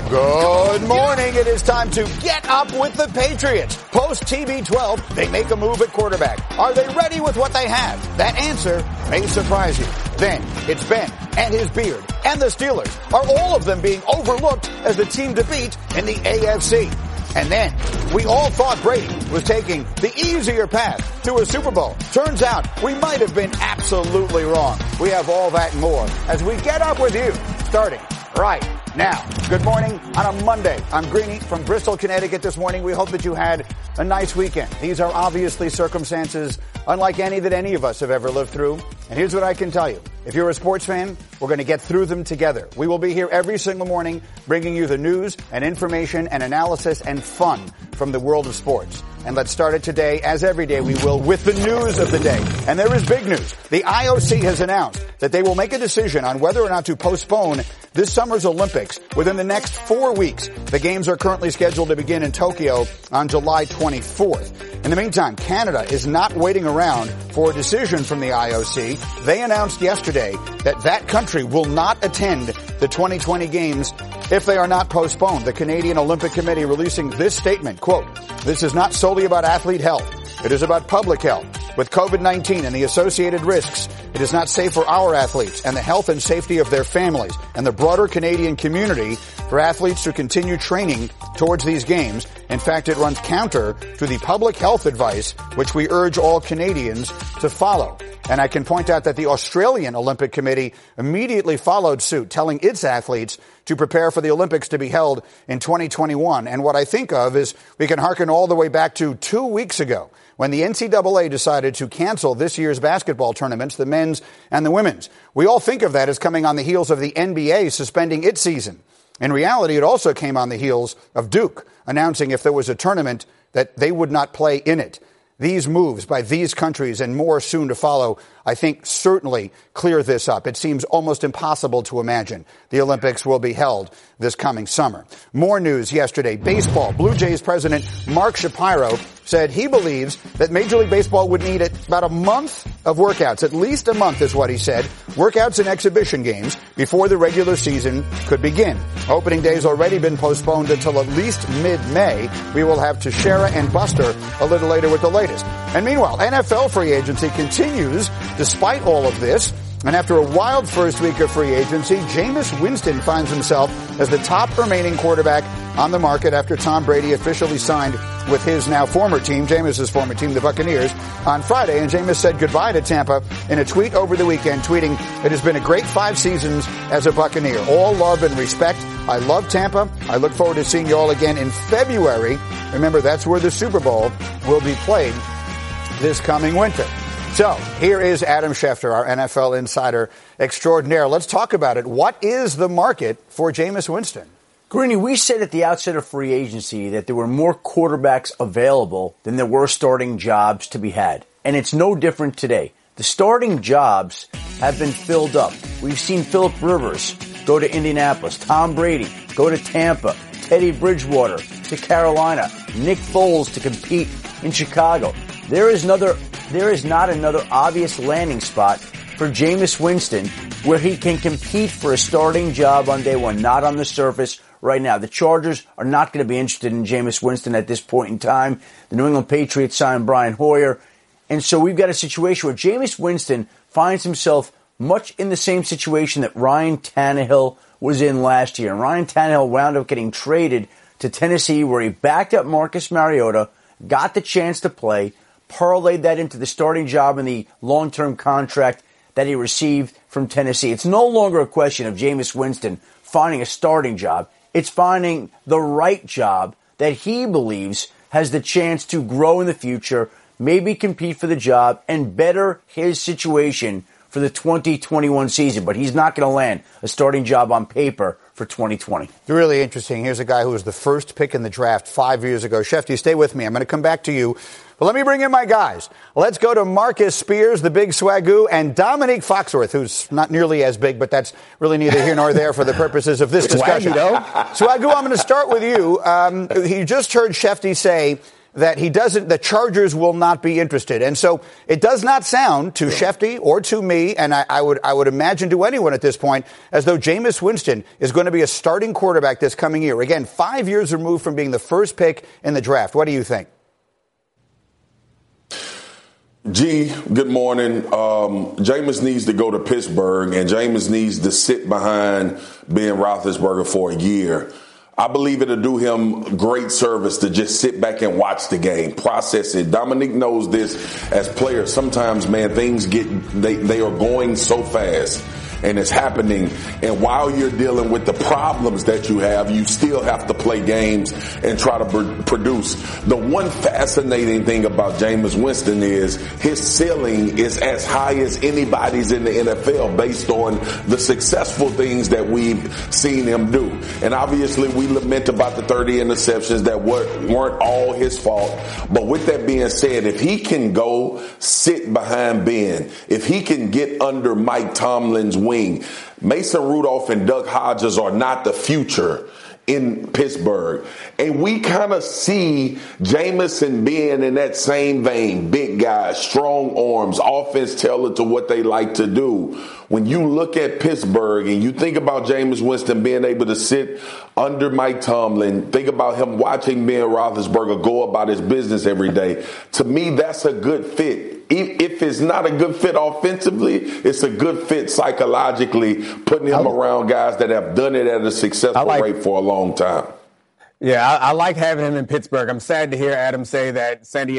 Good morning. It is time to get up with the Patriots. Post TB12, they make a move at quarterback. Are they ready with what they have? That answer may surprise you. Then it's Ben and his beard and the Steelers. Are all of them being overlooked as the team to beat in the AFC? And then we all thought Brady was taking the easier path to a Super Bowl. Turns out we might have been absolutely wrong. We have all that and more as we get up with you, starting right now. Good morning on a Monday. I'm Greeny from Bristol, Connecticut this morning. We hope that you had a nice weekend. These are obviously circumstances unlike any that any of us have ever lived through. And here's what I can tell you. If you're a sports fan, we're going to get through them together. We will be here every single morning bringing you the news and information and analysis and fun from the world of sports. And let's start it today, as every day we will, with the news of the day. And there is big news. The IOC has announced that they will make a decision on whether or not to postpone this summer's Olympics within the next 4 weeks. The games are currently scheduled to begin in Tokyo on July 24th. In the meantime, Canada is not waiting around for a decision from the IOC. They announced yesterday that that country will not attend the 2020 games if they are not postponed. The Canadian Olympic Committee releasing this statement, quote, "This is not solely about athlete health. It is about public health. With COVID-19 and the associated risks, it is not safe for our athletes and the health and safety of their families and the broader Canadian community for athletes to continue training towards these games. In fact, it runs counter to the public health advice, which we urge all Canadians to follow." And I can point out that the Australian Olympic Committee immediately followed suit, telling its athletes to prepare for the Olympics to be held in 2021. And what I think of is we can hearken all the way back to 2 weeks ago when the NCAA decided to cancel this year's basketball tournaments, the men's and the women's. We all think of that as coming on the heels of the NBA suspending its season. In reality, it also came on the heels of Duke announcing if there was a tournament that they would not play in it. These moves by these countries and more soon to follow, I think, certainly clear this up. It seems almost impossible to imagine the Olympics will be held this coming summer. More news yesterday. Baseball. Blue Jays president Mark Shapiro said he believes that Major League Baseball would need about a month of workouts. At least a month is what he said. Workouts and exhibition games before the regular season could begin. Opening day has already been postponed until at least mid-May. We will have Teixeira and Buster a little later with the latest. And meanwhile, NFL free agency continues despite all of this. And after a wild first week of free agency, Jameis Winston finds himself as the top remaining quarterback on the market after Tom Brady officially signed with his now former team, Jameis's former team, the Buccaneers, on Friday. And Jameis said goodbye to Tampa in a tweet over the weekend, tweeting, "It has been a great 5 seasons as a Buccaneer. All love and respect. I love Tampa. I look forward to seeing you all again in February." Remember, that's where the Super Bowl will be played this coming winter. So here is Adam Schefter, our NFL insider extraordinaire. Let's talk about it. What is the market for Jameis Winston? Greeny, we said at the outset of free agency that there were more quarterbacks available than there were starting jobs to be had. And it's no different today. The starting jobs have been filled up. We've seen Phillip Rivers go to Indianapolis, Tom Brady go to Tampa, Teddy Bridgewater to Carolina, Nick Foles to compete in Chicago. There is not another obvious landing spot for Jameis Winston where he can compete for a starting job on day one, not on the surface right now. The Chargers are not going to be interested in Jameis Winston at this point in time. The New England Patriots signed Brian Hoyer. And so we've got a situation where Jameis Winston finds himself much in the same situation that Ryan Tannehill was in last year. And Ryan Tannehill wound up getting traded to Tennessee where he backed up Marcus Mariota, got the chance to play, parlayed that into the starting job and the long-term contract that he received from Tennessee. It's no longer a question of Jameis Winston finding a starting job. It's finding the right job that he believes has the chance to grow in the future, maybe compete for the job, and better his situation for the 2021 season. But he's not going to land a starting job on paper for 2020. It's really interesting. Here's a guy who was the first pick in the draft 5 years ago. Shefty, stay with me. I'm going to come back to you. But let me bring in my guys. Let's go to Marcus Spears, the big swagoo, and Dominique Foxworth, who's not nearly as big, but that's really neither here nor there for the purposes of this discussion. Swagoo, I'm going to start with you. You just heard Shefty say that the Chargers will not be interested. And so it does not sound to Shefty or to me, and I would imagine to anyone at this point, as though Jameis Winston is going to be a starting quarterback this coming year. Again, 5 years removed from being the first pick in the draft. What do you think? G, good morning. Jameis needs to go to Pittsburgh, and Jameis needs to sit behind Ben Roethlisberger for a year. I believe it'll do him great service to just sit back and watch the game, process it. Dominique knows this as players. Sometimes, man, things they are going so fast. And it's happening. And while you're dealing with the problems that you have, you still have to play games and try to produce. The one fascinating thing about Jameis Winston is his ceiling is as high as anybody's in the NFL based on the successful things that we've seen him do. And obviously we lament about the 30 interceptions that weren't all his fault. But with that being said, if he can go sit behind Ben, if he can get under Mike Tomlin's wing, Mason Rudolph and Doug Hodges are not the future in Pittsburgh. And we kind of see Jameis being in that same vein. Big guys, strong arms, offense tailored to what they like to do. When you look at Pittsburgh and you think about Jameis Winston being able to sit under Mike Tomlin, think about him watching Ben Roethlisberger go about his business every day. To me, that's a good fit. If it's not a good fit offensively, it's a good fit psychologically, putting him around guys that have done it at a successful rate for a long time. Yeah, I like having him in Pittsburgh. I'm sad to hear Adam say that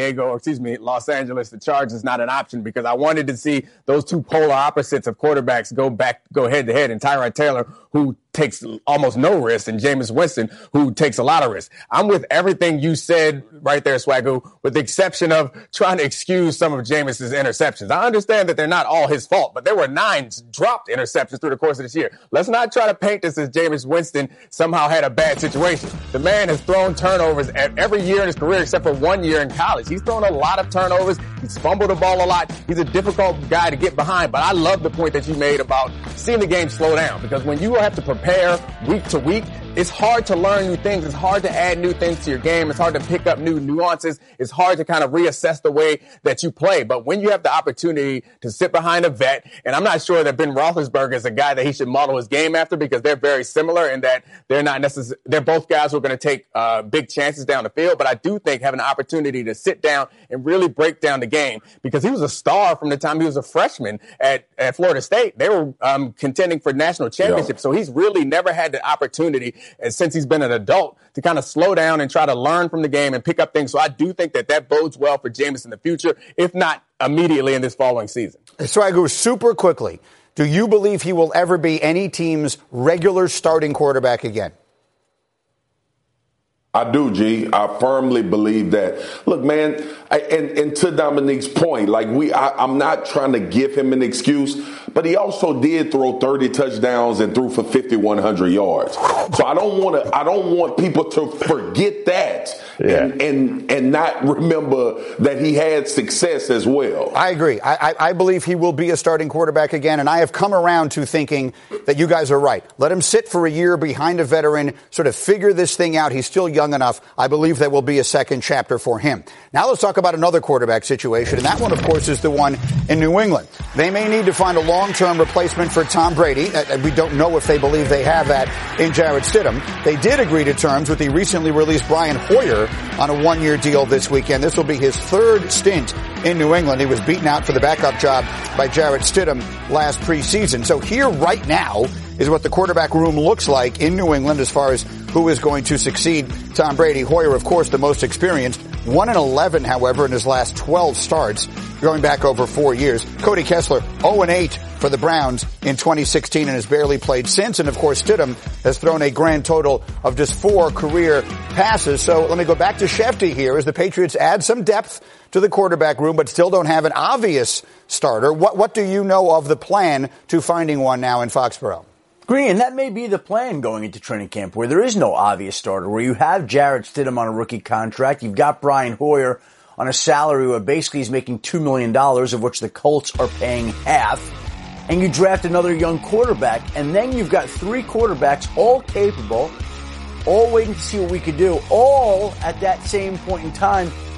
Los Angeles, the Chargers is not an option, because I wanted to see those two polar opposites of quarterbacks go head to head. And Tyrod Taylor, who takes almost no risk, and Jameis Winston, who takes a lot of risk. I'm with everything you said right there, Swagoo, with the exception of trying to excuse some of Jameis's interceptions. I understand that they're not all his fault, but there were 9 dropped interceptions through the course of this year. Let's not try to paint this as Jameis Winston somehow had a bad situation. The man has thrown turnovers every year in his career except for 1 year in college. He's thrown a lot of turnovers. He's fumbled the ball a lot. He's a difficult guy to get behind, but I love the point that you made about seeing the game slow down, because when you have to prepare week to week, it's hard to learn new things. It's hard to add new things to your game. It's hard to pick up new nuances. It's hard to kind of reassess the way that you play. But when you have the opportunity to sit behind a vet, and I'm not sure that Ben Roethlisberger is a guy that he should model his game after, because they're very similar in that they're both guys who are going to take big chances down the field. But I do think having an opportunity to sit down and really break down the game, because he was a star from the time he was a freshman at Florida State. They were contending for national championships. So he's really never had the opportunity, and since he's been an adult, to kind of slow down and try to learn from the game and pick up things. So I do think that bodes well for Jameis in the future, if not immediately in this following season. Swagoo, super quickly, do you believe he will ever be any team's regular starting quarterback again? I do, G. I firmly believe that. Look, man, and to Dominique's point, I'm not trying to give him an excuse, but he also did throw 30 touchdowns and threw for 5,100 yards. So I don't want people to forget that and not remember that he had success as well. I agree. I believe he will be a starting quarterback again, and I have come around to thinking that you guys are right. Let him sit for a year behind a veteran, sort of figure this thing out. He's still young enough. I believe there will be a second chapter for him. Now let's talk about another quarterback situation, and that one, of course, is the one in New England. They may need to find a long-term replacement for Tom Brady. We don't know if they believe they have that in Jarrett Stidham. They did agree to terms with the recently released Brian Hoyer on a 1-year deal this weekend. This will be his 3rd stint in New England. He was beaten out for the backup job by Jarrett Stidham last preseason. So here right now is what the quarterback room looks like in New England as far as who is going to succeed Tom Brady. Hoyer, of course, the most experienced. 1-11, however, in his last 12 starts, going back over 4 years. Cody Kessler, 0-8 for the Browns in 2016 and has barely played since. And, of course, Stidham has thrown a grand total of just 4 career passes. So let me go back to Shefty here as the Patriots add some depth to the quarterback room but still don't have an obvious starter. What do you know of the plan to finding one now in Foxborough? Green, and that may be the plan going into training camp, where there is no obvious starter, where you have Jarrett Stidham on a rookie contract, you've got Brian Hoyer on a salary where basically he's making $2 million, of which the Colts are paying half, and you draft another young quarterback, and then you've got 3 quarterbacks, all capable, all waiting to see what we could do, all at that same point in time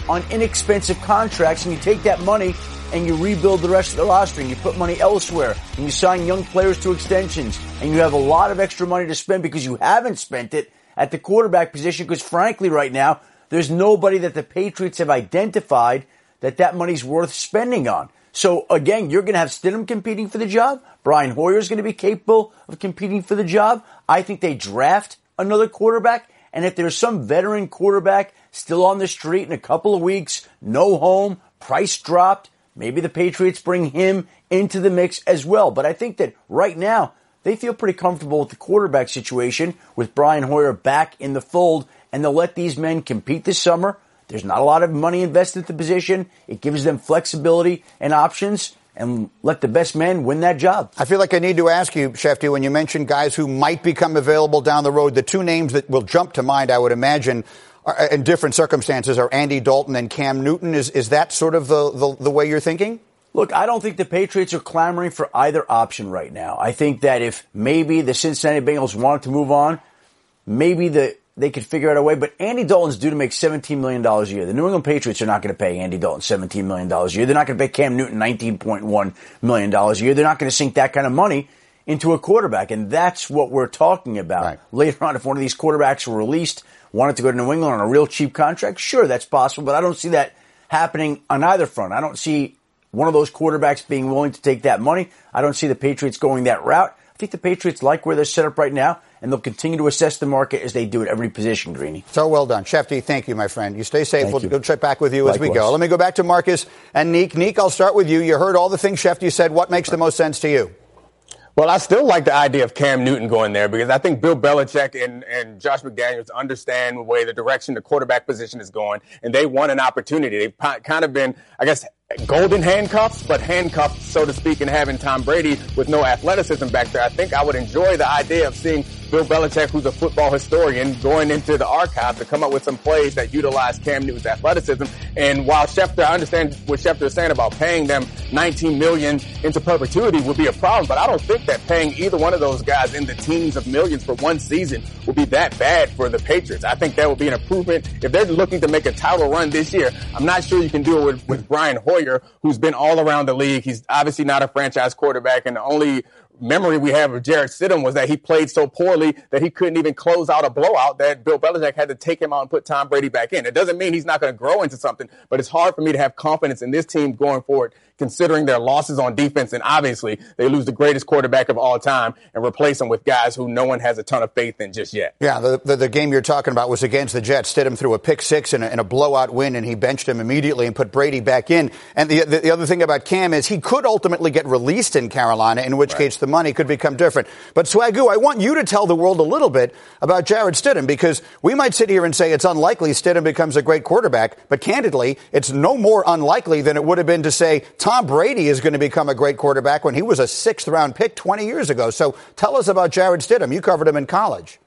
on inexpensive contracts, and you take that money and you rebuild the rest of the roster, and you put money elsewhere, and you sign young players to extensions, and you have a lot of extra money to spend because you haven't spent it at the quarterback position, because frankly right now, there's nobody that the Patriots have identified that money's worth spending on. So again, you're going to have Stidham competing for the job. Brian Hoyer is going to be capable of competing for the job. I think they draft another quarterback, and if there's some veteran quarterback still on the street in a couple of weeks, no home, price dropped, maybe the Patriots bring him into the mix as well. But I think that right now, they feel pretty comfortable with the quarterback situation with Brian Hoyer back in the fold, and they'll let these men compete this summer. There's not a lot of money invested at the position. It gives them flexibility and options, and let the best man win that job. I feel like I need to ask you, Shefty, when you mentioned guys who might become available down the road, the two names that will jump to mind, I would imagine, in different circumstances, are Andy Dalton and Cam Newton. Is that sort of the way you're thinking? Look, I don't think the Patriots are clamoring for either option right now. I think that if maybe the Cincinnati Bengals wanted to move on, maybe they could figure out a way. But Andy Dalton's due to make $17 million a year. The New England Patriots are not going to pay Andy Dalton $17 million a year. They're not going to pay Cam Newton $19.1 million a year. They're not going to sink that kind of money into a quarterback. And that's what we're talking about. Right. Later on, if one of these quarterbacks were released, wanted to go to New England on a real cheap contract, sure, that's possible. But I don't see that happening on either front. I don't see one of those quarterbacks being willing to take that money. I don't see the Patriots going that route. I think the Patriots like where they're set up right now, and they'll continue to assess the market as they do at every position, Greeny. So well done. Shefty, thank you, my friend. You stay safe. We'll check back with you Likewise. As we go. Let me go back to Marcus and Neek. Neek, I'll start with you. You heard all the things Shefty said. What makes the most sense to you? Well, I still like the idea of Cam Newton going there because I think Bill Belichick and Josh McDaniels understand the way the direction the quarterback position is going, and they want an opportunity. They've kind of been, I guess, golden handcuffs, but handcuffed, so to speak, and having Tom Brady with no athleticism back there. I think I would enjoy the idea of seeing Bill Belichick, who's a football historian, going into the archive to come up with some plays that utilize Cam Newton's athleticism. And while Schefter, I understand what Schefter is saying about paying them $19 million into perpetuity would be a problem, but I don't think that paying either one of those guys in the teens of millions for one season would be that bad for the Patriots. I think that would be an improvement. If they're looking to make a title run this year, I'm not sure you can do it with Brian Hoyer, who's been all around the league. He's obviously not a franchise quarterback, and the only memory we have of Jarrett Stidham was that he played so poorly that he couldn't even close out a blowout that Bill Belichick had to take him out and put Tom Brady back in. It doesn't mean he's not going to grow into something, but it's hard for me to have confidence in this team going forward, considering their losses on defense. And obviously they lose the greatest quarterback of all time and replace him with guys who no one has a ton of faith in just yet. Yeah, the game you're talking about was against the Jets. Stidham threw a pick six in a blowout win, and he benched him immediately and put Brady back in. And the other thing about Cam is he could ultimately get released in Carolina, in which case the money could become different. But Swagoo, I want you to tell the world a little bit about Jarrett Stidham, because we might sit here and say it's unlikely Stidham becomes a great quarterback, but candidly, it's no more unlikely than it would have been to say Tom Brady is going to become a great quarterback when he was a 6th round pick 20 years ago. So tell us about Jarrett Stidham. You covered him in college.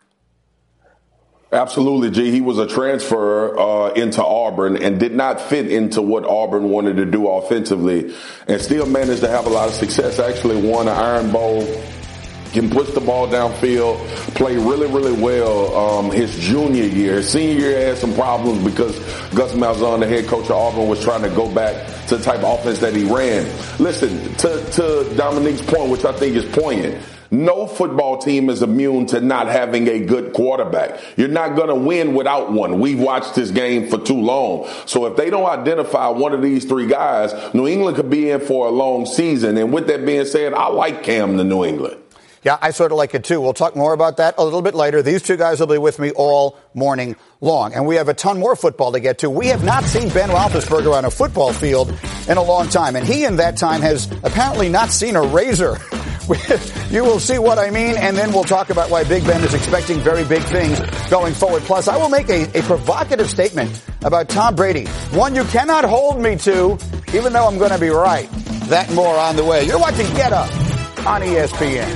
Absolutely, G. He was a transfer into Auburn and did not fit into what Auburn wanted to do offensively, and still managed to have a lot of success. Actually won an Iron Bowl, can push the ball downfield, play really, really well his junior year. His senior year had some problems because Gus Malzahn, the head coach of Auburn, was trying to go back to the type of offense that he ran. Listen, to Dominique's point, which I think is poignant, no football team is immune to not having a good quarterback. You're not going to win without one. We've watched this game for too long. So if they don't identify one of these three guys, New England could be in for a long season. And with that being said, I like Cam to New England. Yeah, I sort of like it too. We'll talk more about that a little bit later. These two guys will be with me all morning long. And we have a ton more football to get to. We have not seen Ben Roethlisberger on a football field in a long time. And he in that time has apparently not seen a razor. You will see what I mean, and then we'll talk about why Big Ben is expecting very big things going forward. Plus, I will make a provocative statement about Tom Brady, one you cannot hold me to, even though I'm going to be right. That and more on the way. You're watching Get Up on ESPN.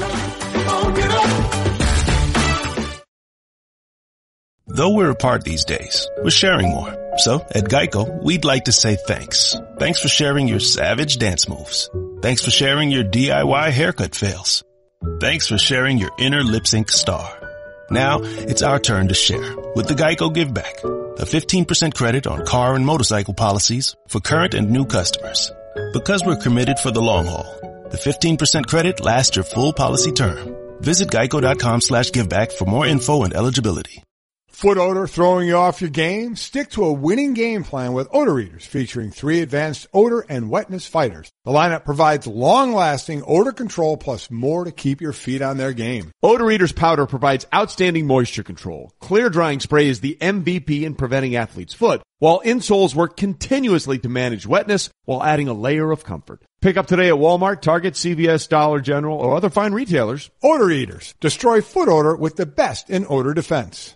Though we're apart these days, we're sharing more. So, at Geico, we'd like to say thanks. Thanks for sharing your savage dance moves. Thanks for sharing your DIY haircut fails. Thanks for sharing your inner lip sync star. Now, it's our turn to share with the Geico Give Back, a 15% credit on car and motorcycle policies for current and new customers. Because we're committed for the long haul, the 15% credit lasts your full policy term. Visit geico.com/giveback for more info and eligibility. Foot odor throwing you off your game? Stick to a winning game plan with Odor Eaters, featuring 3 advanced odor and wetness fighters. The lineup provides long-lasting odor control plus more to keep your feet on their game. Odor Eaters powder provides outstanding moisture control. Clear drying spray is the MVP in preventing athlete's foot, while insoles work continuously to manage wetness while adding a layer of comfort. Pick up today at Walmart, Target, CVS, Dollar General, or other fine retailers. Odor Eaters. Destroy foot odor with the best in odor defense.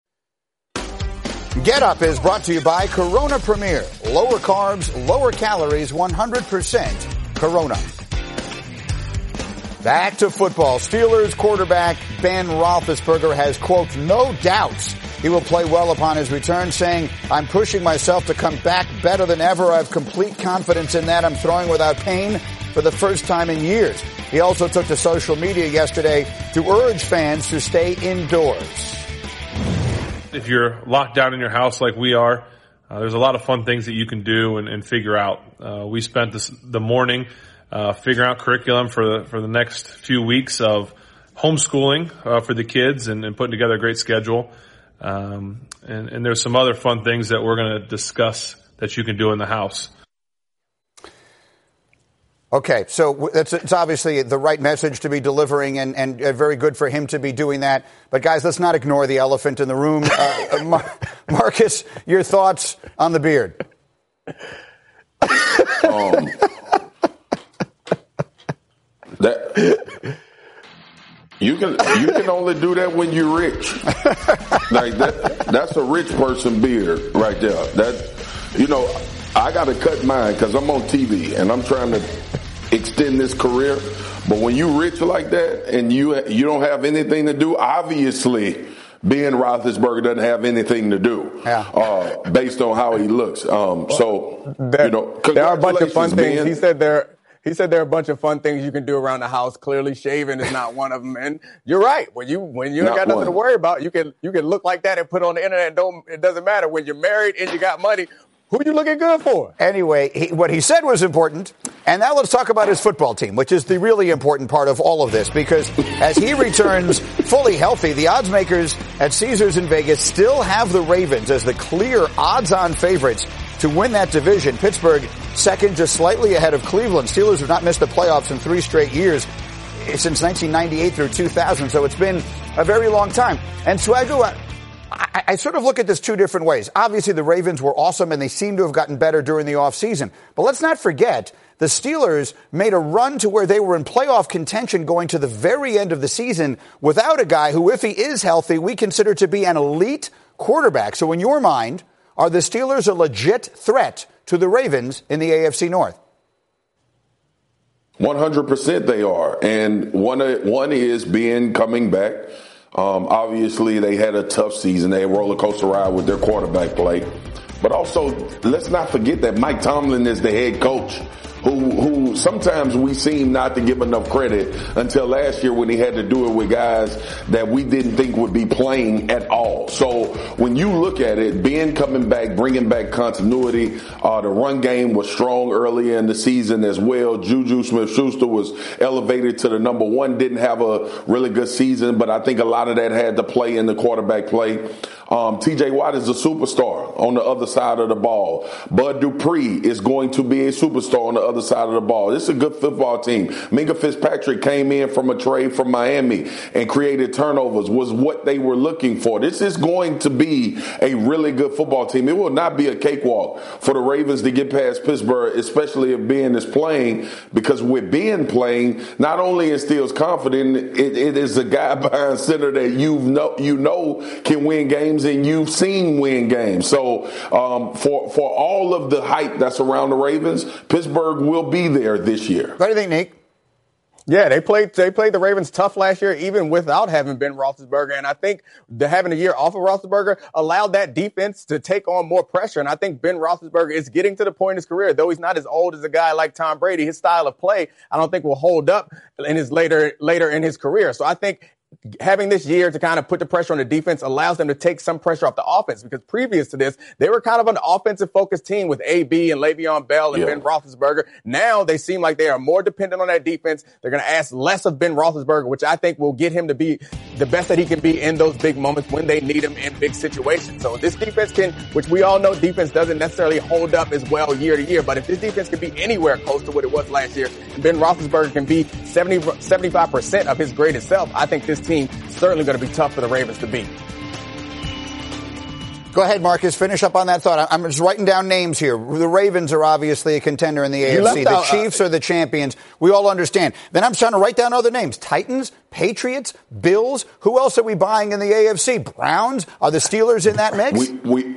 Get Up is brought to you by Corona Premier. Lower carbs, lower calories, 100% Corona. Back to football. Steelers quarterback Ben Roethlisberger has, quote, no doubts he will play well upon his return, saying, I'm pushing myself to come back better than ever. I have complete confidence in that. I'm throwing without pain for the first time in years. He also took to social media yesterday to urge fans to stay indoors. If you're locked down in your house like we are, there's a lot of fun things that you can do and figure out. We spent the morning figuring out curriculum for the next few weeks of homeschooling for the kids and putting together a great schedule. And there's some other fun things that we're going to discuss that you can do in the house. Okay, so it's obviously the right message to be delivering and very good for him to be doing that. But, guys, let's not ignore the elephant in the room. Marcus, your thoughts on the beard? You can only do that when you're rich. Like that's a rich person beard right there. I got to cut mine because I'm on TV and I'm trying to extend this career. But when you rich like that and you don't have anything to do, obviously Ben Roethlisberger doesn't have anything to do based on how he looks. There are a bunch of fun things. Ben. He said there are a bunch of fun things you can do around the house. Clearly, shaving is not one of them. And you're right. When you ain't got nothing to worry about, you can look like that and put it on the internet. It doesn't matter when you're married and you got money. Who you looking good for? Anyway, what he said was important. And now let's talk about his football team, which is the really important part of all of this, because as he returns fully healthy, the odds makers at Caesars in Vegas still have the Ravens as the clear odds-on favorites to win that division. Pittsburgh second, just slightly ahead of Cleveland. Steelers have not missed the playoffs in 3 straight years since 1998 through 2000, so it's been a very long time. And Swagoo, I sort of look at this 2 different ways. Obviously, the Ravens were awesome, and they seem to have gotten better during the offseason. But let's not forget, the Steelers made a run to where they were in playoff contention going to the very end of the season without a guy who, if he is healthy, we consider to be an elite quarterback. So in your mind, are the Steelers a legit threat to the Ravens in the AFC North? 100% they are. And one is Ben coming back. Obviously, they had a tough season. They had a roller coaster ride with their quarterback play. But also, let's not forget that Mike Tomlin is the head coach, who sometimes we seem not to give enough credit until last year when he had to do it with guys that we didn't think would be playing at all. So when you look at it, Ben coming back, bringing back continuity, the run game was strong early in the season as well. Juju Smith-Schuster was elevated to the number 1, didn't have a really good season, but I think a lot of that had to play in the quarterback play. TJ Watt is a superstar on the other side of the ball. Bud Dupree is going to be a superstar on the other side of the ball. This is a good football team. Minka Fitzpatrick came in from a trade from Miami and created turnovers, was what they were looking for. This is going to be a really good football team. It will not be a cakewalk for the Ravens to get past Pittsburgh, especially if Ben is playing, because with Ben playing, not only instills confidence, it is a guy behind center that you know can win games and you've seen win games. So for all of the hype that's around the Ravens, Pittsburgh will be there this year. What do you think, Nick? Yeah, they played the Ravens tough last year, even without having Ben Roethlisberger. And I think having a year off of Roethlisberger allowed that defense to take on more pressure. And I think Ben Roethlisberger is getting to the point in his career, though he's not as old as a guy like Tom Brady. His style of play, I don't think will hold up in his later in his career. So I think having this year to kind of put the pressure on the defense allows them to take some pressure off the offense, because previous to this, they were kind of an offensive-focused team with AB and Le'Veon Bell and Ben Roethlisberger. Now they seem like they are more dependent on that defense. They're going to ask less of Ben Roethlisberger, which I think will get him to be the best that he can be in those big moments when they need him in big situations. So this defense can, which we all know defense doesn't necessarily hold up as well year to year, but if this defense can be anywhere close to what it was last year, and Ben Roethlisberger can be 75% of his greatest self, I think this team certainly going to be tough for the Ravens to beat. Go ahead, Marcus. Finish up on that thought. I'm just writing down names here. The Ravens are obviously a contender in the AFC. The Chiefs are the champions. We all understand. Then I'm trying to write down other names. Titans, Patriots, Bills. Who else are we buying in the AFC? Browns? Are the Steelers in that mix?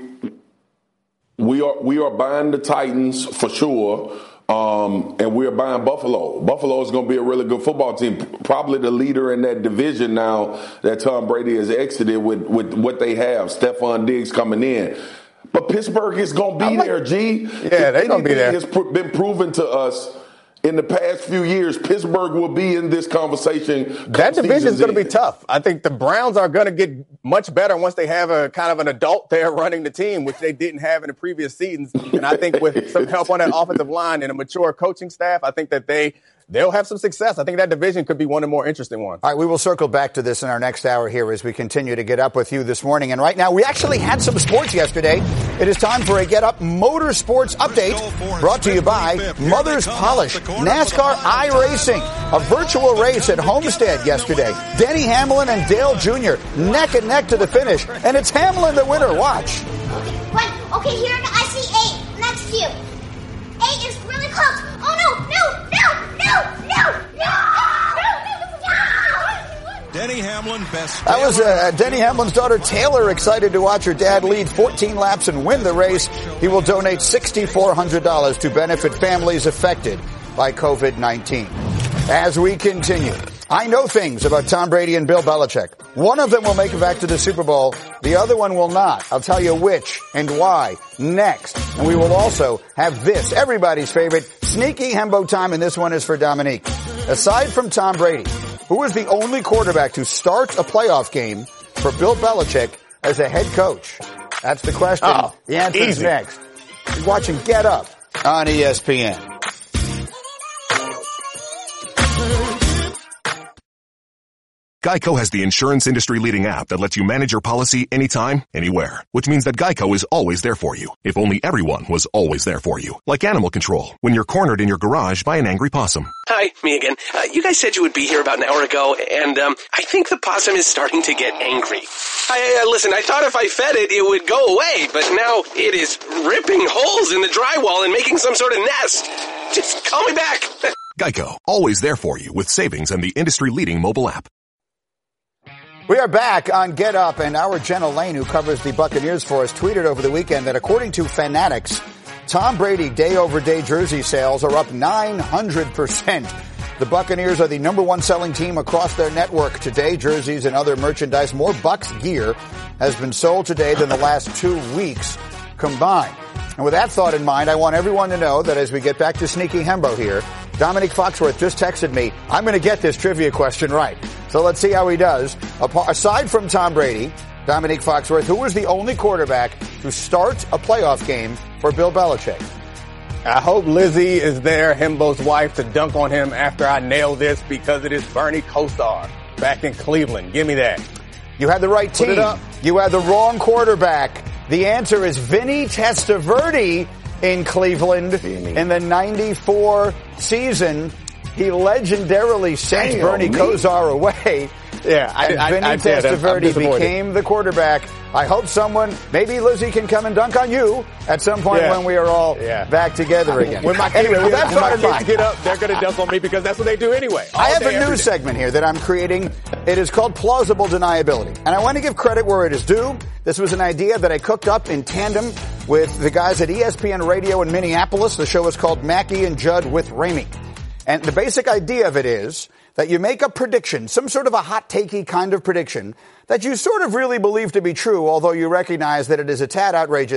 We are buying the Titans for sure. And we're buying Buffalo. Buffalo is going to be a really good football team. Probably the leader in that division now that Tom Brady has exited with what they have. Stephon Diggs coming in. But Pittsburgh is going to be there, G. Yeah, they're going to be there. It's been proven to us in the past few years, Pittsburgh will be in this conversation. That division is going to be tough. I think the Browns are going to get much better once they have a kind of an adult there running the team, which they didn't have in the previous seasons. And I think with some help on that offensive line and a mature coaching staff, I think that they'll have some success. I think that division could be one of the more interesting ones. All right, we will circle back to this in our next hour here as we continue to get up with you this morning. And right now, we actually had some sports yesterday. It is time for a Get Up Motorsports update brought to you by Mother's Polish, NASCAR iRacing, a virtual race at Homestead yesterday. Denny Hamlin and Dale Jr. neck and neck to the finish, and it's Hamlin the winner. Watch. Okay, here I see 8 next to you. 8 is really close. Oh, no. Denny Hamlin, best. That was Denny Hamlin's daughter Taylor, excited to watch her dad lead 14 laps and win the race. He will donate $6,400 to benefit families affected by COVID-19. As we continue, I know things about Tom Brady and Bill Belichick. One of them will make it back to the Super Bowl. The other one will not. I'll tell you which and why next. And we will also have this, everybody's favorite, Sneaky Hembo time, and this one is for Dominique. Aside from Tom Brady, who is the only quarterback to start a playoff game for Bill Belichick as a head coach? That's the question. The answer is next. You're watching Get Up on ESPN. Geico has the insurance industry-leading app that lets you manage your policy anytime, anywhere. Which means that Geico is always there for you. If only everyone was always there for you. Like animal control, when you're cornered in your garage by an angry possum. Hi, me again. You guys said you would be here about an hour ago, and I think the possum is starting to get angry. Listen, I thought if I fed it, it would go away, but now it is ripping holes in the drywall and making some sort of nest. Just call me back. Geico, always there for you with savings and the industry-leading mobile app. We are back on Get Up, and our Jenna Lane, who covers the Buccaneers for us, tweeted over the weekend that according to Fanatics, Tom Brady day-over-day jersey sales are up 900%. The Buccaneers are the number one selling team across their network today. Jerseys and other merchandise, more Bucs gear has been sold today than the last 2 weeks combined. And with that thought in mind, I want everyone to know that as we get back to Sneaky Hembo here, Dominic Foxworth just texted me, I'm going to get this trivia question right. So let's see how he does. Aside from Tom Brady, Dominic Foxworth, who was the only quarterback to start a playoff game for Bill Belichick? I hope Lizzie is there, Hembo's wife, to dunk on him after I nail this, because it is Bernie Kosar back in Cleveland. Give me that. You had the right team. Put it up. You had the wrong quarterback. The answer is Vinny Testaverde in Cleveland in the 94 season. He legendarily sent Bernie Kosar away. Yeah, Vinny Testaverde became the quarterback. I hope someone, maybe Lizzie, can come and dunk on you at some point when we are all back together again. When my kids get up, they're going to dunk on me because that's what they do anyway. I have a new segment here that I'm creating. It is called Plausible Deniability. And I want to give credit where it is due. This was an idea that I cooked up in tandem with the guys at ESPN Radio in Minneapolis. The show is called Mackey and Judd with Ramey. And the basic idea of it is that you make a prediction, some sort of a hot-takey kind of prediction that you sort of really believe to be true, although you recognize that it is a tad outrageous,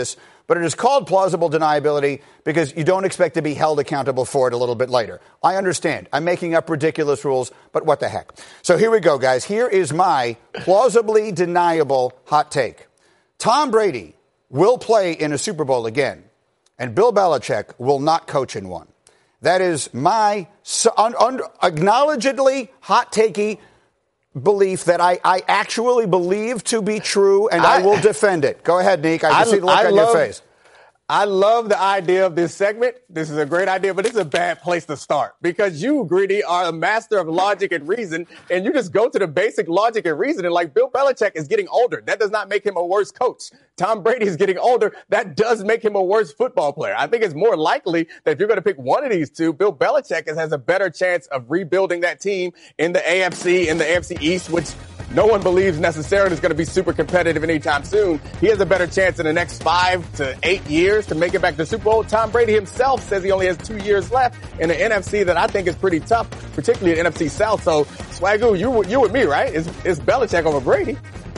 but it is called plausible deniability because you don't expect to be held accountable for it a little bit later. I understand. I'm making up ridiculous rules, but what the heck? So here we go, guys. Here is my plausibly deniable hot take. Tom Brady will play in a Super Bowl again, and Bill Belichick will not coach in one. That is my acknowledgedly hot-takey belief that I actually believe to be true, and I will defend it. Go ahead, Nick. I can see the look on your face. I love the idea of this segment. This is a great idea, but it's a bad place to start because you, Greedy, are a master of logic and reason, and you just go to the basic logic and reasoning like Bill Belichick is getting older. That does not make him a worse coach. Tom Brady is getting older. That does make him a worse football player. I think it's more likely that if you're going to pick one of these two, Bill Belichick has a better chance of rebuilding that team in the AFC, in the AFC East, which no one believes necessarily is going to be super competitive anytime soon. He has a better chance in the next 5 to 8 years to make it back to the Super Bowl. Tom Brady himself says he only has 2 years left in the NFC that I think is pretty tough, particularly the NFC South. So, Swagoo, you're with me, right? It's Belichick over Brady.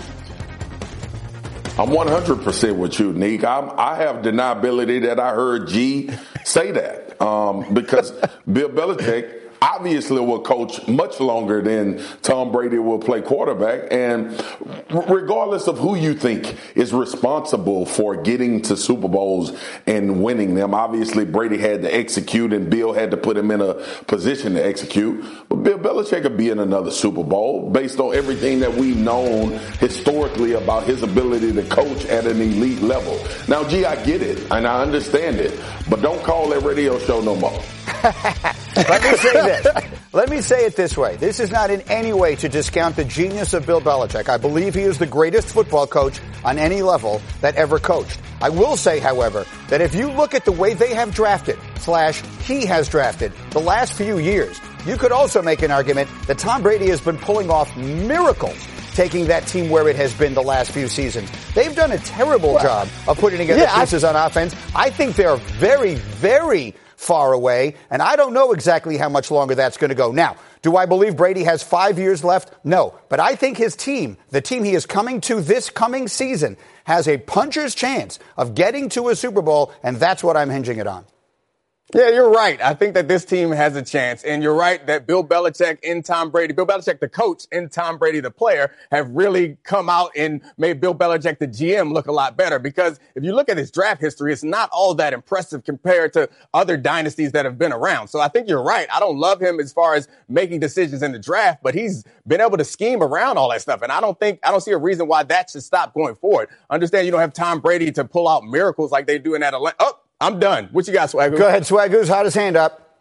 I'm 100% with you, Nick. I have deniability that I heard G say that because Bill Belichick obviously will coach much longer than Tom Brady will play quarterback. And regardless of who you think is responsible for getting to Super Bowls and winning them, obviously Brady had to execute and Bill had to put him in a position to execute. But Bill Belichick could be in another Super Bowl based on everything that we've known historically about his ability to coach at an elite level. Now, G, I get it and I understand it, but don't call that radio show no more. Let me say this. Let me say it this way. This is not in any way to discount the genius of Bill Belichick. I believe he is the greatest football coach on any level that ever coached. I will say, however, that if you look at the way they have drafted, / he has drafted the last few years, you could also make an argument that Tom Brady has been pulling off miracles taking that team where it has been the last few seasons. They've done a terrible job of putting together pieces on offense. I think they're very, very far away, and I don't know exactly how much longer that's going to go. Now, do I believe Brady has 5 years left? No. But I think his team, the team he is coming to this coming season, has a puncher's chance of getting to a Super Bowl, and that's what I'm hinging it on. Yeah, you're right. I think that this team has a chance. And you're right that Bill Belichick and Tom Brady, Bill Belichick, the coach, and Tom Brady, the player, have really come out and made Bill Belichick, the GM, look a lot better. Because if you look at his draft history, it's not all that impressive compared to other dynasties that have been around. So I think you're right. I don't love him as far as making decisions in the draft, but he's been able to scheme around all that stuff. And I don't see a reason why that should stop going forward. Understand you don't have Tom Brady to pull out miracles like they do in that Atlanta. Oh, I'm done. What you got, Swagoo? Go ahead, Swagoo's hot his hand up.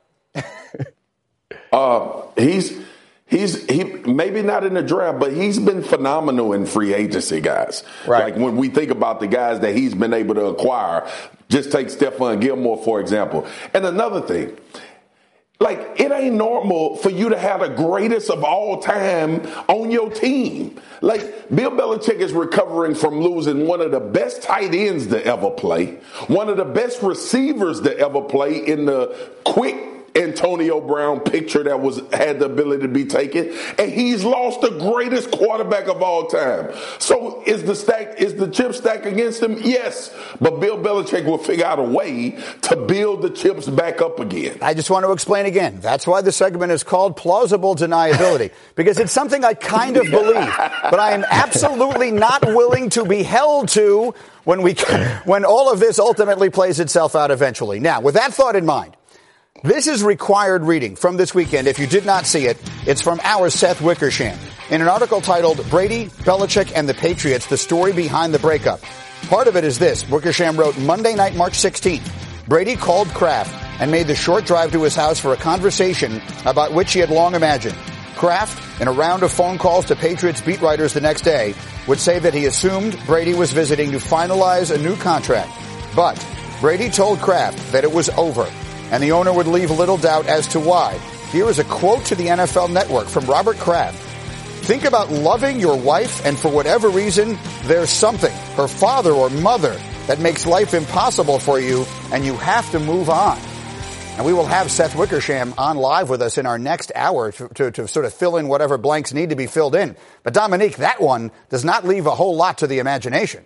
He maybe not in the draft, but he's been phenomenal in free agency, guys. Right. Like when we think about the guys that he's been able to acquire, just take Stephon Gilmore, for example. And another thing, like, it ain't normal for you to have the greatest of all time on your team. Like, Bill Belichick is recovering from losing one of the best tight ends to ever play, one of the best receivers to ever play in the quick Antonio Brown picture that had the ability to be taken, and he's lost the greatest quarterback of all time. So is the chip stack against him? Yes, but Bill Belichick will figure out a way to build the chips back up again. I just want to explain again. That's why the segment is called plausible deniability, because it's something I kind of believe, but I am absolutely not willing to be held to when all of this ultimately plays itself out eventually. Now, with that thought in mind, this is required reading from this weekend. If you did not see it, it's from our Seth Wickersham in an article titled Brady, Belichick, and the Patriots, the story behind the breakup. Part of it is this. Wickersham wrote, Monday night, March 16th, Brady called Kraft and made the short drive to his house for a conversation about which he had long imagined. Kraft, in a round of phone calls to Patriots beat writers the next day, would say that he assumed Brady was visiting to finalize a new contract. But Brady told Kraft that it was over, and the owner would leave little doubt as to why. Here is a quote to the NFL Network from Robert Kraft. Think about loving your wife, and for whatever reason, there's something, her father or mother, that makes life impossible for you, and you have to move on. And we will have Seth Wickersham on live with us in our next hour to sort of fill in whatever blanks need to be filled in. But Dominique, that one does not leave a whole lot to the imagination.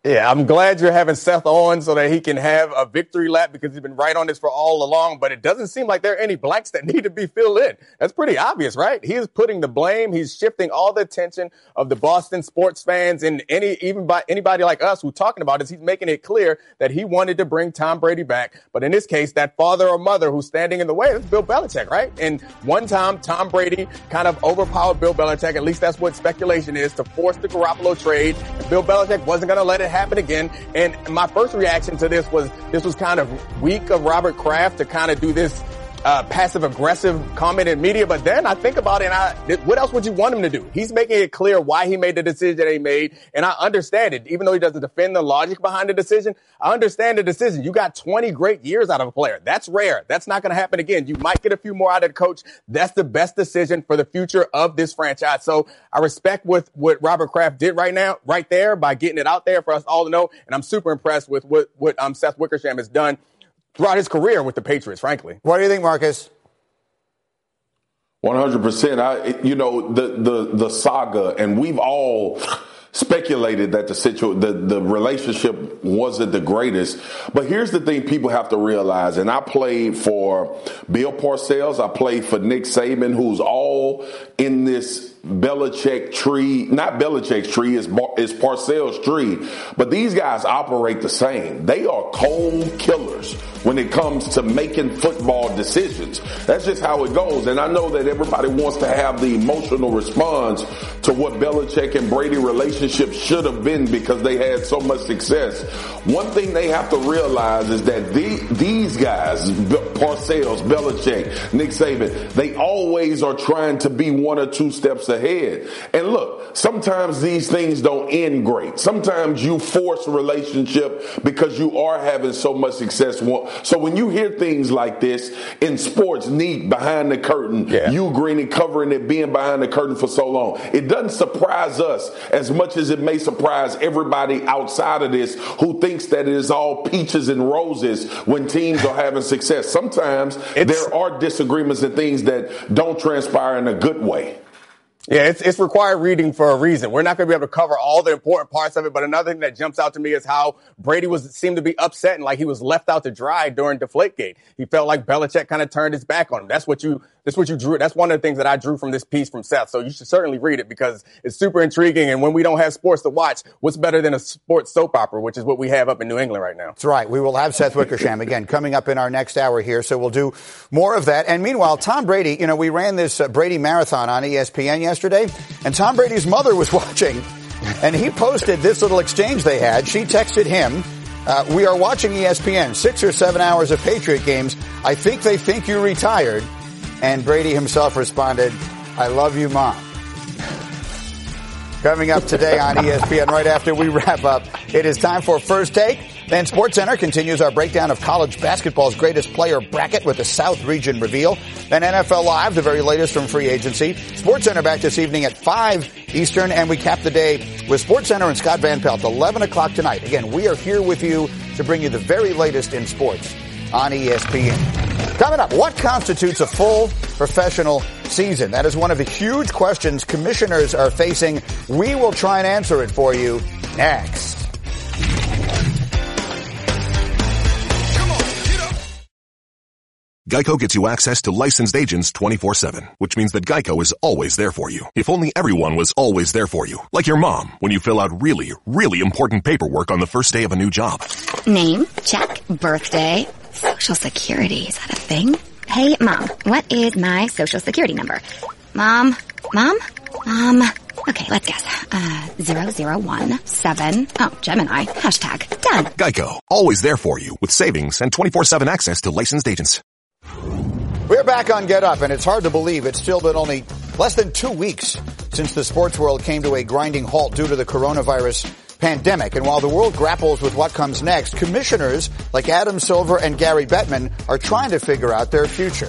Yeah, I'm glad you're having Seth on so that he can have a victory lap because he's been right on this for all along. But it doesn't seem like there are any blanks that need to be filled in. That's pretty obvious, right? He is putting the blame. He's shifting all the attention of the Boston sports fans and even by anybody like us who's talking about this. He's making it clear that he wanted to bring Tom Brady back. But in this case, that father or mother who's standing in the way is Bill Belichick, right? And one time, Tom Brady kind of overpowered Bill Belichick. At least that's what speculation is, to force the Garoppolo trade. And Bill Belichick wasn't going to let it happen again. And my first reaction to this was kind of weak of Robert Kraft to kind of do this passive-aggressive comment in media. But then I think about it, and what else would you want him to do? He's making it clear why he made the decision that he made, and I understand it. Even though he doesn't defend the logic behind the decision, I understand the decision. You got 20 great years out of a player. That's rare. That's not going to happen again. You might get a few more out of the coach. That's the best decision for the future of this franchise. So I respect what Robert Kraft did right there by getting it out there for us all to know, and I'm super impressed with what Seth Wickersham has done throughout his career with the Patriots, frankly. What do you think, Marcus? 100%. The saga, and we've all speculated that the relationship wasn't the greatest. But here's the thing people have to realize, and I played for Bill Parcells, I played for Nick Saban, who's all in this Belichick tree. Not Belichick's tree, it's Parcells' tree. But these guys operate the same. They are cold killers when it comes to making football decisions. That's just how it goes. And I know that everybody wants to have the emotional response to what Belichick and Brady relationship should have been because they had so much success. One thing they have to realize is that these guys, Parcells, Belichick, Nick Saban, they always are trying to be one or two steps ahead. And look, sometimes these things don't end great. Sometimes you force a relationship because you are having so much success. So when you hear things like this in sports, neat, behind the curtain, you Green and covering it, being behind the curtain for so long, it doesn't surprise us as much as it may surprise everybody outside of this who thinks that it is all peaches and roses when teams are having success. Sometimes there are disagreements and things that don't transpire in a good way. Yeah, it's required reading for a reason. We're not going to be able to cover all the important parts of it, but another thing that jumps out to me is how Brady seemed to be upset and like he was left out to dry during Deflategate. He felt like Belichick kind of turned his back on him. That's what you drew. That's one of the things that I drew from this piece from Seth. So you should certainly read it because it's super intriguing. And when we don't have sports to watch, what's better than a sports soap opera, which is what we have up in New England right now. That's right. We will have Seth Wickersham again coming up in our next hour here. So we'll do more of that. And meanwhile, Tom Brady, we ran this Brady marathon on ESPN yesterday, and Tom Brady's mother was watching, and he posted this little exchange they had. She texted him, we are watching ESPN, 6 or 7 hours of Patriot games. I think they think you retired. And Brady himself responded, I love you, Mom. Coming up today on ESPN right after we wrap up, it is time for First Take. Then SportsCenter continues our breakdown of college basketball's greatest player bracket with the South Region reveal. Then NFL Live, the very latest from free agency. SportsCenter back this evening at 5 Eastern, and we cap the day with SportsCenter and Scott Van Pelt, 11 o'clock tonight. Again, we are here with you to bring you the very latest in sports on ESPN. Coming up, what constitutes a full professional season? That is one of the huge questions commissioners are facing. We will try and answer it for you next. Geico gets you access to licensed agents 24/7, which means that Geico is always there for you. If only everyone was always there for you. Like your mom, when you fill out really, really important paperwork on the first day of a new job. Name, check. Birthday, Social Security, is that a thing? Hey, Mom, what is my Social Security number? Mom. Okay, let's guess. 0017. Oh, Gemini. Hashtag done. Geico, always there for you with savings and 24/7 access to licensed agents. We're back on Get Up, and it's hard to believe it's still been only less than 2 weeks since the sports world came to a grinding halt due to the coronavirus pandemic. And while the world grapples with what comes next, commissioners like Adam Silver and Gary Bettman are trying to figure out their future.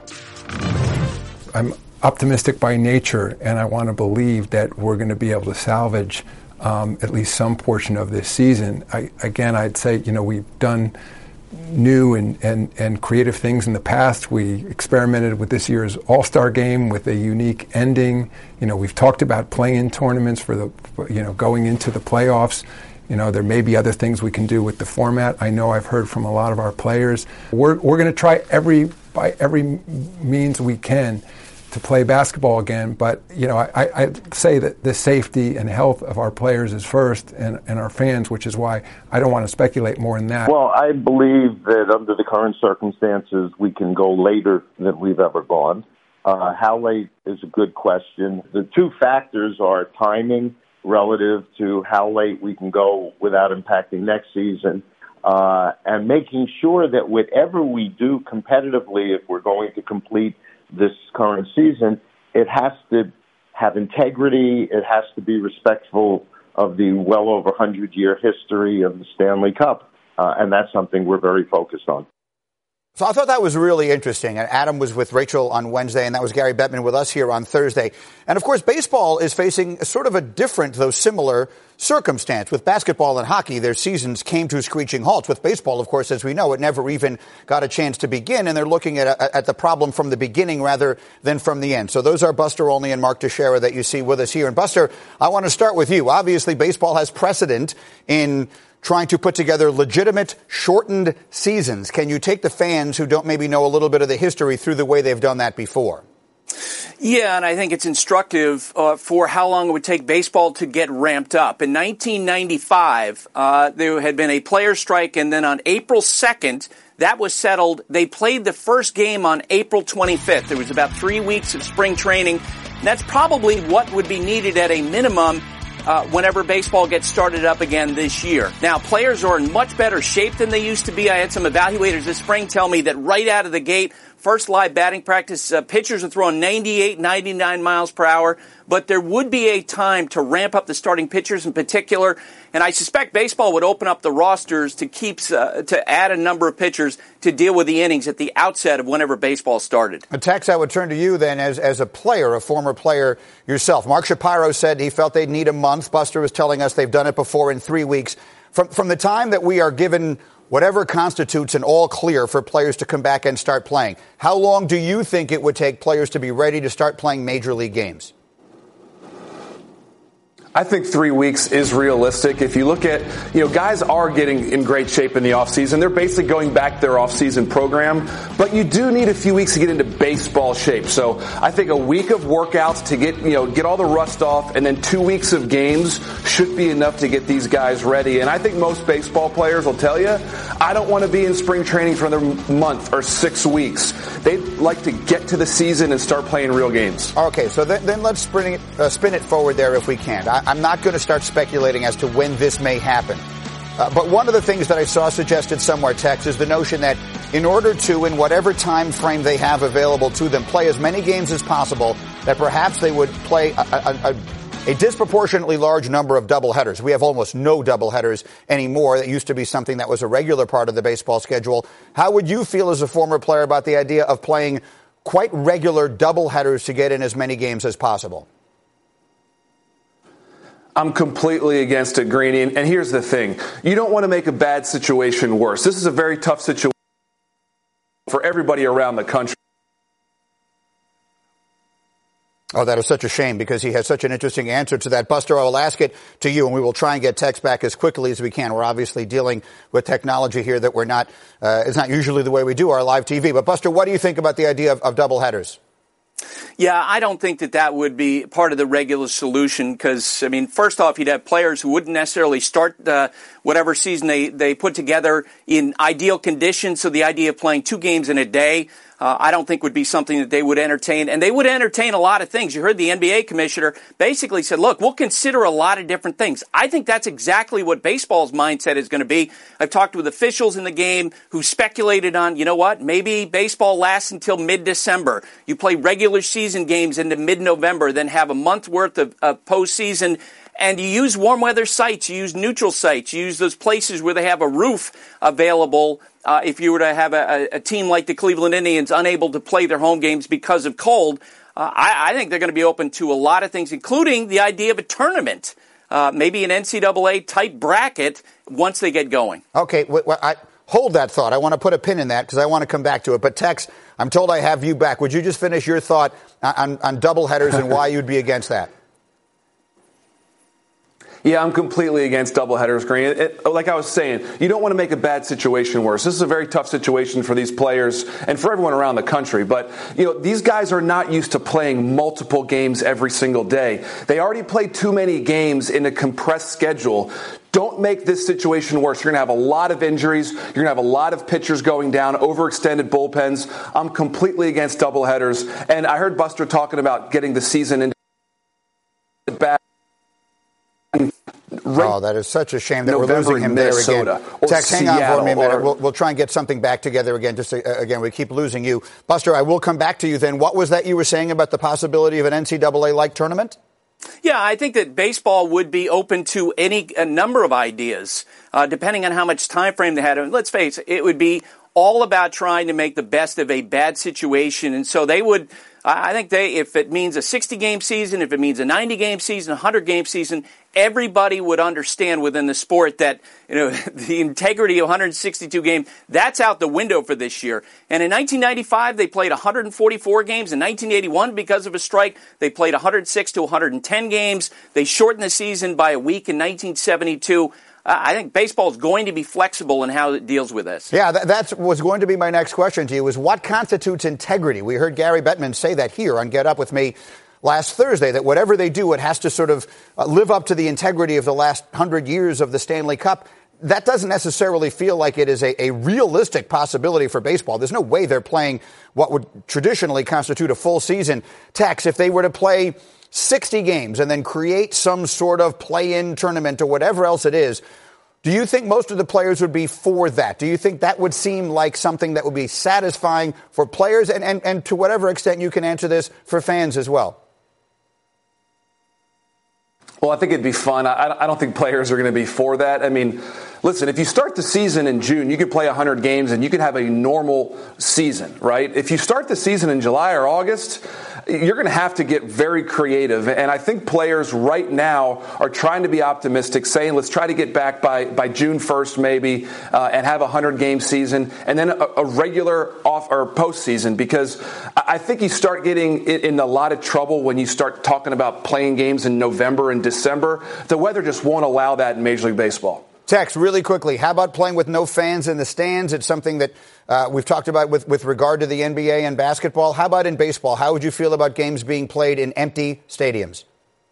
I'm optimistic by nature, and I want to believe that we're going to be able to salvage at least some portion of this season. I'd say, we've done new and creative things in the past. We experimented with this year's All-Star game with a unique ending. We've talked about play-in tournaments for going into the playoffs. There may be other things we can do with the format. I know I've heard from a lot of our players. We're going to try by every means we can to play basketball again. But, I say that the safety and health of our players is first and our fans, which is why I don't want to speculate more than that. Well, I believe that under the current circumstances, we can go later than we've ever gone. How late is a good question. The two factors are timing relative to how late we can go without impacting next season, and making sure that whatever we do competitively, if we're going to complete this current season, it has to have integrity, it has to be respectful of the well over 100-year history of the Stanley Cup, and that's something we're very focused on. So I thought that was really interesting. Adam was with Rachel on Wednesday, and that was Gary Bettman with us here on Thursday. And, of course, baseball is facing sort of a different, though similar, circumstance. With basketball and hockey, their seasons came to screeching halts. With baseball, of course, as we know, it never even got a chance to begin, and they're looking at the problem from the beginning rather than from the end. So those are Buster Olney and Mark Teixeira that you see with us here. And, Buster, I want to start with you. Obviously, baseball has precedent in trying to put together legitimate, shortened seasons. Can you take the fans who don't maybe know a little bit of the history through the way they've done that before? Yeah, and I think it's instructive for how long it would take baseball to get ramped up. In 1995, there had been a player strike, and then on April 2nd, that was settled. They played the first game on April 25th. There was about 3 weeks of spring training. And that's probably what would be needed at a minimum whenever baseball gets started up again this year. Now, players are in much better shape than they used to be. I had some evaluators this spring tell me that right out of the gate, first live batting practice, pitchers are throwing 98, 99 miles per hour. But there would be a time to ramp up the starting pitchers in particular. And I suspect baseball would open up the rosters to add a number of pitchers to deal with the innings at the outset of whenever baseball started. Tex, I would turn to you then as a player, a former player yourself. Mark Shapiro said he felt they'd need a month. Buster was telling us they've done it before in 3 weeks. From the time that we are given whatever constitutes an all clear for players to come back and start playing, how long do you think it would take players to be ready to start playing major league games? I think 3 weeks is realistic. If you look at, guys are getting in great shape in the offseason. They're basically going back to their offseason program. But you do need a few weeks to get into baseball shape. So I think a week of workouts to get all the rust off, and then 2 weeks of games should be enough to get these guys ready. And I think most baseball players will tell you, I don't want to be in spring training for another month or 6 weeks. They'd like to get to the season and start playing real games. Okay, so then let's spin it forward there if we can. I'm not going to start speculating as to when this may happen. But one of the things that I saw suggested somewhere, Tex, is the notion that in order to, in whatever time frame they have available to them, play as many games as possible, that perhaps they would play a disproportionately large number of doubleheaders. We have almost no doubleheaders anymore. That used to be something that was a regular part of the baseball schedule. How would you feel as a former player about the idea of playing quite regular doubleheaders to get in as many games as possible? I'm completely against it, Greeny. And here's the thing. You don't want to make a bad situation worse. This is a very tough situation for everybody around the country. Oh, that is such a shame because he has such an interesting answer to that. Buster, I will ask it to you, and we will try and get Tex back as quickly as we can. We're obviously dealing with technology here that we're not, it's not usually the way we do our live TV. But Buster, what do you think about the idea of doubleheaders? Yeah, I don't think that would be part of the regular solution because, first off, you'd have players who wouldn't necessarily start whatever season they put together in ideal conditions. So the idea of playing 2 games in a day, I don't think would be something that they would entertain. And they would entertain a lot of things. You heard the NBA commissioner basically said, look, we'll consider a lot of different things. I think that's exactly what baseball's mindset is going to be. I've talked with officials in the game who speculated on, maybe baseball lasts until mid-December. You play regular season games into mid-November, then have a month worth of postseason. And you use warm weather sites, you use neutral sites, you use those places where they have a roof available. If you were to have a team like the Cleveland Indians unable to play their home games because of cold, I think they're going to be open to a lot of things, including the idea of a tournament, maybe an NCAA type bracket once they get going. Okay, hold that thought. I want to put a pin in that because I want to come back to it. But Tex, I'm told I have you back. Would you just finish your thought on doubleheaders and why you'd be against that? Yeah, I'm completely against doubleheaders, Green. Like I was saying, you don't want to make a bad situation worse. This is a very tough situation for these players and for everyone around the country. But, these guys are not used to playing multiple games every single day. They already play too many games in a compressed schedule. Don't make this situation worse. You're going to have a lot of injuries. You're going to have a lot of pitchers going down, overextended bullpens. I'm completely against doubleheaders. And I heard Buster talking about getting the season into back. Oh, that is such a shame that we're losing him there again. Tex, hang on for me a minute. We'll try and get something back together again. Again, we keep losing you. Buster, I will come back to you then. What was that you were saying about the possibility of an NCAA-like tournament? Yeah, I think that baseball would be open to a number of ideas, depending on how much time frame they had. And let's face it, it would be all about trying to make the best of a bad situation. And so they would, I think if it means a 60-game season, if it means a 90-game season, a 100-game season, everybody would understand within the sport that, the integrity of 162 games, that's out the window for this year. And in 1995, they played 144 games. In 1981, because of a strike, they played 106 to 110 games. They shortened the season by a week in 1972. I think baseball is going to be flexible in how it deals with this. Yeah, that was going to be my next question to you, is what constitutes integrity? We heard Gary Bettman say that here on Get Up With Me last Thursday, that whatever they do, it has to sort of live up to the integrity of the last 100 years of the Stanley Cup. That doesn't necessarily feel like it is a realistic possibility for baseball. There's no way they're playing what would traditionally constitute a full season. Tex, if they were to play 60 games and then create some sort of play-in tournament or whatever else it is, do you think most of the players would be for that? Do you think that would seem like something that would be satisfying for players and to whatever extent you can answer this, for fans as well? Well, I think it'd be fun. I don't think players are going to be for that. I mean, listen, if you start the season in June, you could play 100 games and you can have a normal season, right? If you start the season in July or August, you're going to have to get very creative. And I think players right now are trying to be optimistic, saying let's try to get back by June 1st maybe and have a 100-game season and then a regular off or postseason, because I think you start getting in a lot of trouble when you start talking about playing games in November and December. The weather just won't allow that in Major League Baseball. Tex, really quickly, how about playing with no fans in the stands? It's something that we've talked about with regard to the NBA and basketball. How about in baseball? How would you feel about games being played in empty stadiums?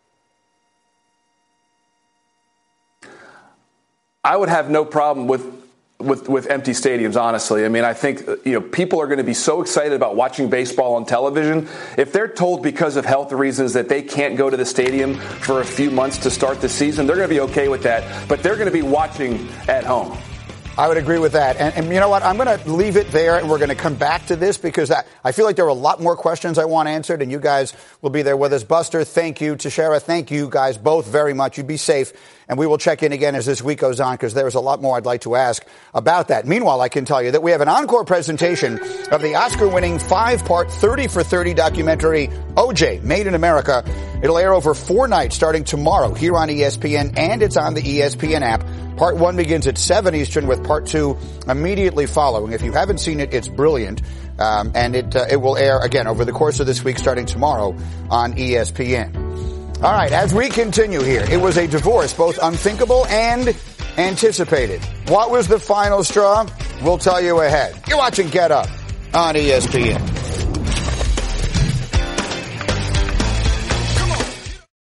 I would have no problem with empty stadiums, honestly. I mean, I think people are going to be so excited about watching baseball on television. If they're told because of health reasons that they can't go to the stadium for a few months to start the season, they're going to be okay with that. But they're going to be watching at home. I would agree with that. And you know what? I'm going to leave it there, and we're going to come back to this because I feel like there are a lot more questions I want answered, and you guys will be there with us. Buster, thank you. Teixeira, thank you guys both very much. You be safe, and we will check in again as this week goes on because there's a lot more I'd like to ask about that. Meanwhile, I can tell you that we have an encore presentation of the Oscar-winning 5-part 30 for 30 documentary OJ, Made in America. It'll air over 4 nights starting tomorrow here on ESPN, and it's on the ESPN app. Part 1 begins at 7 Eastern with Part 2 immediately following. If you haven't seen it, it's brilliant. And it will air again over the course of this week starting tomorrow on ESPN. All right, as we continue here, it was a divorce both unthinkable and anticipated. What was the final straw? We'll tell you ahead. You're watching Get Up on ESPN.